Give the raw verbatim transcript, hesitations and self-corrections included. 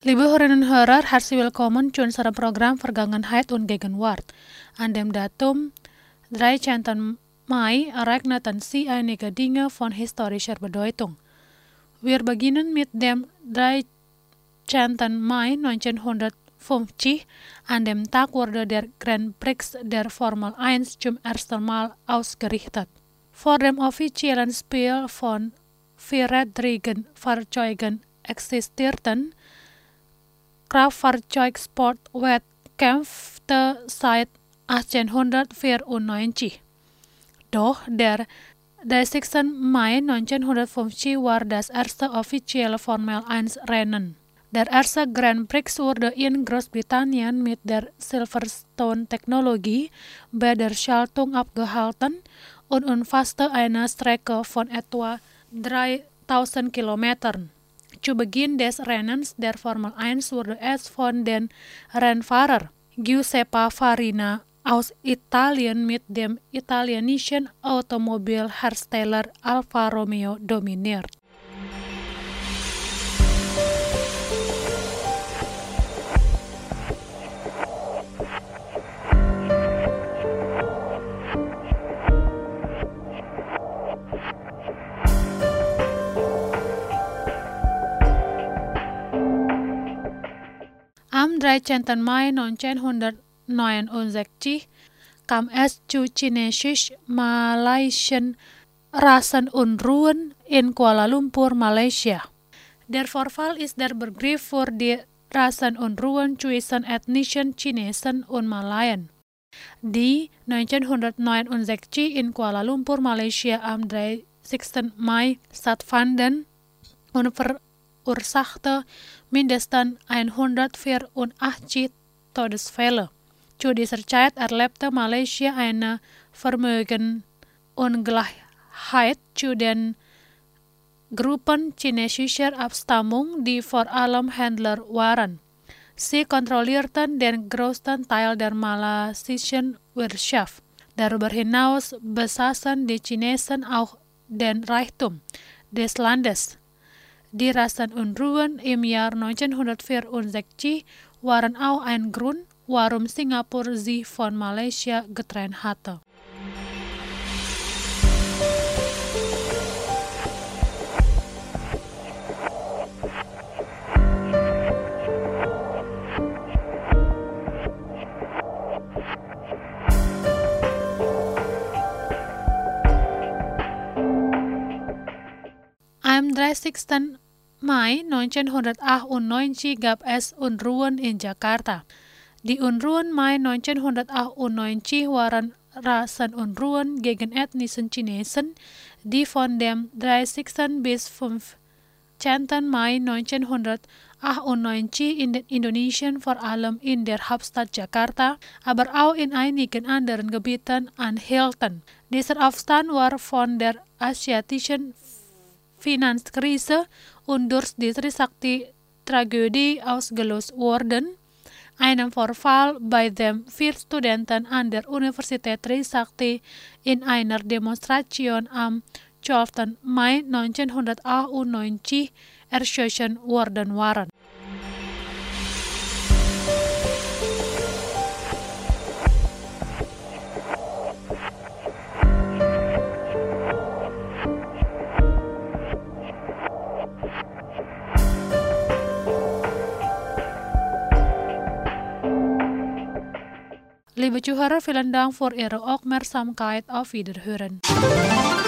Liebe Hörerinnen und Hörer, herzlich willkommen zu unserem Programm Vergangenheit und Gegenwart. An dem Datum dreizehnten Mai ereigneten sie einige Dinge von historischer Bedeutung. Wir beginnen mit dem dreizehnten Mai neunzehnhundertfünfzig. An dem Tag wurde der Grand Prix der Formel eins zum ersten Mal ausgerichtet. Vor dem offiziellen Spiel von vierrädrigen Fahrzeugen existierten Kraftfahrzeugsport-Wettkämpfe seit achtzehnhundertvierundneunzig. Doch der dreißigsten Mai neunzehnhundertfünfzig war das erste offizielle Formel eins Rennen. Der erste Grand Prix wurde in Großbritannien mit der Silverstone-Technologie bei der Schaltung abgehalten und umfasste eine Strecke von etwa dreitausend Kilometern. Zu Beginn des Rennens der Formel eins wurde es von den Rennfahrer Giuseppe Farina aus Italien mit dem italienischen Automobilhersteller Alfa Romeo dominiert. Am dreizehnten Mai neunzehnhundertneunundsechzig kam es zu chinesisch-malaysischen Rassenunruhen in Kuala Lumpur, Malaysia. Der Vorfall ist der Begriff für die Rassenunruhen zwischen ethnischen Chinesen und Malaien, die neunzehnhundertneunundsechzig in Kuala Lumpur, Malaysia am dreißigsten Mai stattfanden und verursachte mindestens hundertvierundachtzig Todesfälle. Zu dieser Zeit erlebte Malaysia eine Vermögenungleichheit zu den Gruppen chinesischer Abstammung, die vor allem Händler waren. Sie kontrollierten den größten Teil der malaysischen Wirtschaft. Darüber hinaus besaßen die Chinesen auch den Reichtum des Landes. Die Rassenunruhen im Jahr neunzehnhundertvierundsechzig waren auch ein Grund, warum Singapur sich von Malaysia getrennt hatte. Am dreißigsten Mai neunzehnhundertachtundneunzig gab es Unruhen in Jakarta. Die Unruhen Mai neunzehnhundertachtundneunzig waren Rassenunruhen gegen ethnischen Chinesen, die von dem dreißigsten bis fünfzehnten Mai neunzehnhundertachtundneunzig in Indonesien, vor allem in der Hauptstadt Jakarta, aber auch in einigen anderen Gebieten anhielten. Dieser Aufstand war von der asiatischen Finanzkrise und durch die Trisakti-Tragödie ausgelöst worden, einem Vorfall, bei dem vier Studenten an der Universität Trisakti in einer Demonstration am zwölften Mai neunzehnhundertachtundneunzig erschossen worden waren. Liebe Zuhörer, vielen Dank für Ihre Aufmerksamkeit. Auf Wiederhören.